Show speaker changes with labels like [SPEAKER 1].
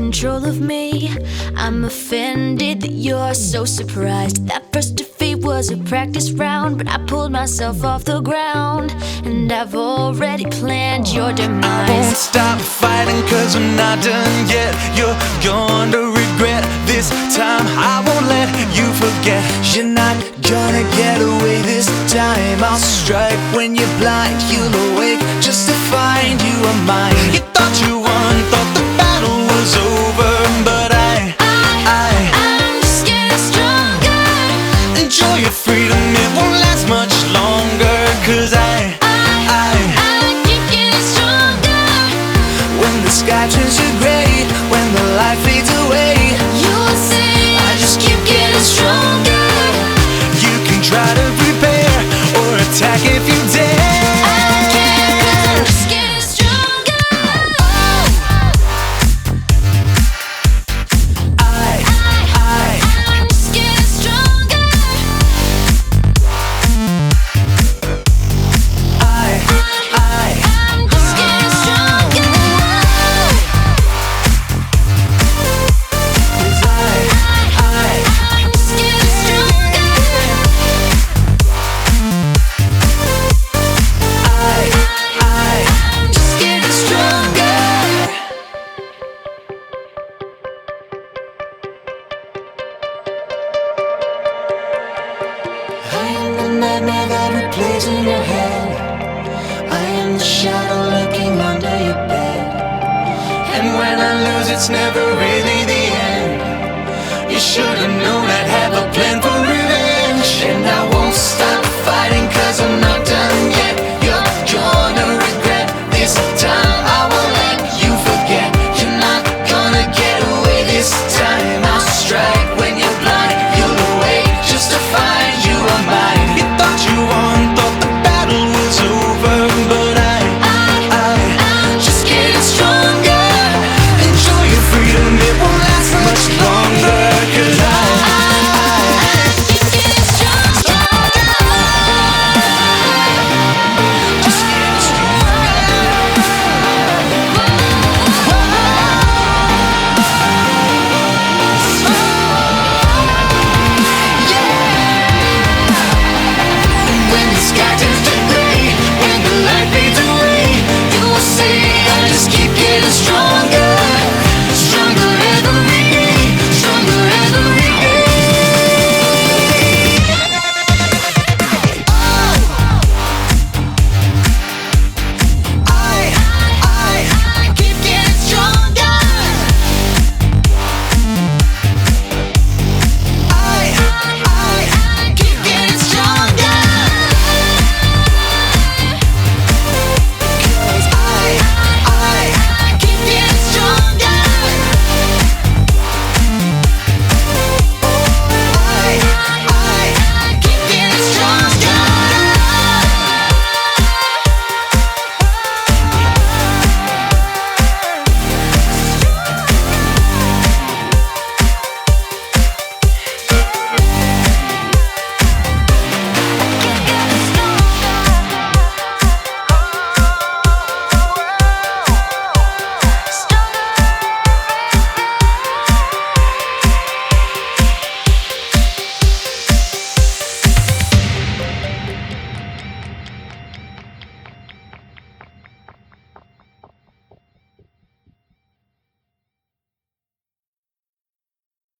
[SPEAKER 1] control of me. I'm offended that you're so surprised. That first defeat was a practice round, but I pulled myself off the ground, and I've already planned your demise.
[SPEAKER 2] I won't stop fighting, cause we're not done yet. You're going to regret this time. I won't let you forget. You're not gonna get away this time. I'll strike when you're blind. You'll awake just to find you are mine. You thought you won, thought the battle was over, but
[SPEAKER 1] I'm just getting stronger.
[SPEAKER 2] enjoy your freedom, it won't last much longer. Cause I
[SPEAKER 1] keep getting stronger.
[SPEAKER 2] when the sky turns to gray, when the light fades away,
[SPEAKER 1] You'll see
[SPEAKER 2] I just keep getting stronger. You can try to prepare or attack if you dare.
[SPEAKER 1] I'm just getting stronger. I'm just getting stronger. I'm just getting stronger. I'm just getting stronger. I'm just getting stronger.
[SPEAKER 2] I am the nightmare that replays in your head. I am the shadow lurking under your bed. And when I lose, it's never really the end. You should've